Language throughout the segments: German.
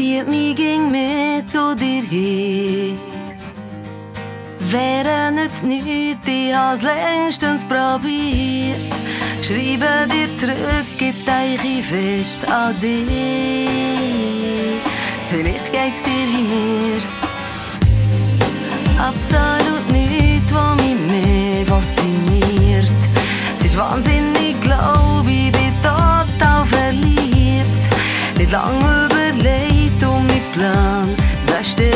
zieht mich ging mit zu dir hin. Wäre nützt nichts, ich hab's längstens probiert. Schreibe dir zurück, ich denke fest an dich. Vielleicht geht's dir wie mir. Absolut nichts, was mich mehr fasziniert. Es ist wahnsinnig, glaub ich, bin total verliebt. Nicht lang überlegt und mein Plan, der steht.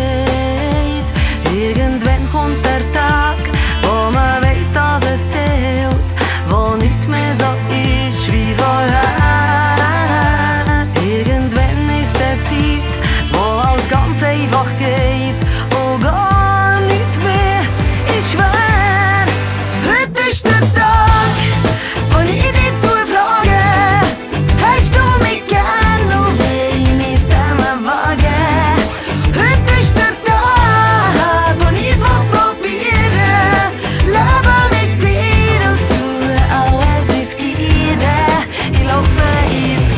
Irgendwann kommt der Tag, wo man weiss, dass es zählt, wo nichts mehr so ist wie vorher. Irgendwann ist der Zeit, wo alles ganz einfach geht und gar nichts mehr ist schwer. Heute ist der Tag, wo ich dich frage, hast du mich gern und wollen wir zusammen wagen? Heute ist der Tag, wo ich es probieren, leben mit dir und tun alles riskieren. Ich laufe jetzt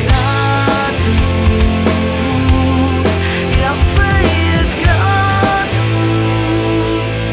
geradeaus, ich laufe jetzt geradeaus.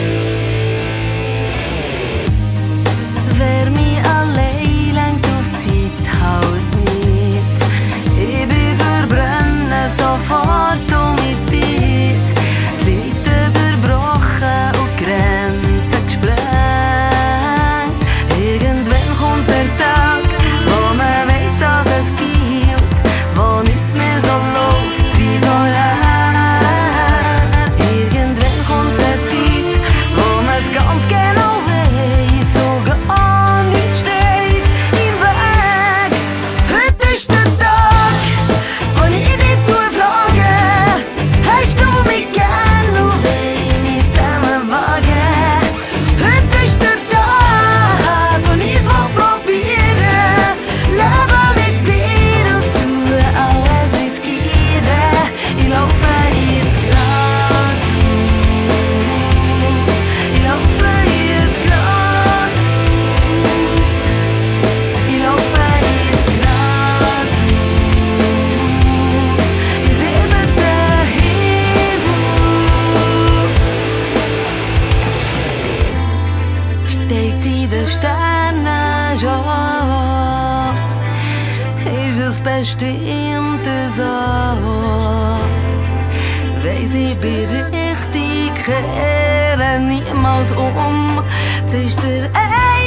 Wer mich allein lenkt auf die Zeit, halt nicht. Ich bin verbrennen sofort und mit dir. Die Limiten durchbrochen und Grenzen gesprengt. Irgendwann kommt der Tag, wo man weiss, dass es gilt, wo nichts mehr so läuft wie vorher. Irgendwann kommt der Zeit, wo man's ganz genau weiss, so gar nichts steht im Weg. Heute ist der Tag, wo ich dich frage, hast du mich gern und wollen wir zusammen wagen? Heute ist der Tag, wo ich es probieren, leben mit dir und tun alles riskieren. Ich laufe jetzt geradeaus, ich laufe jetzt geradeaus, ich laufe jetzt geradeaus. Ich sehe den Himmel, steht in den Sternen schon, ist es bestimmt so. Weiss ich bin richtig, kehre niemals um. Es ist der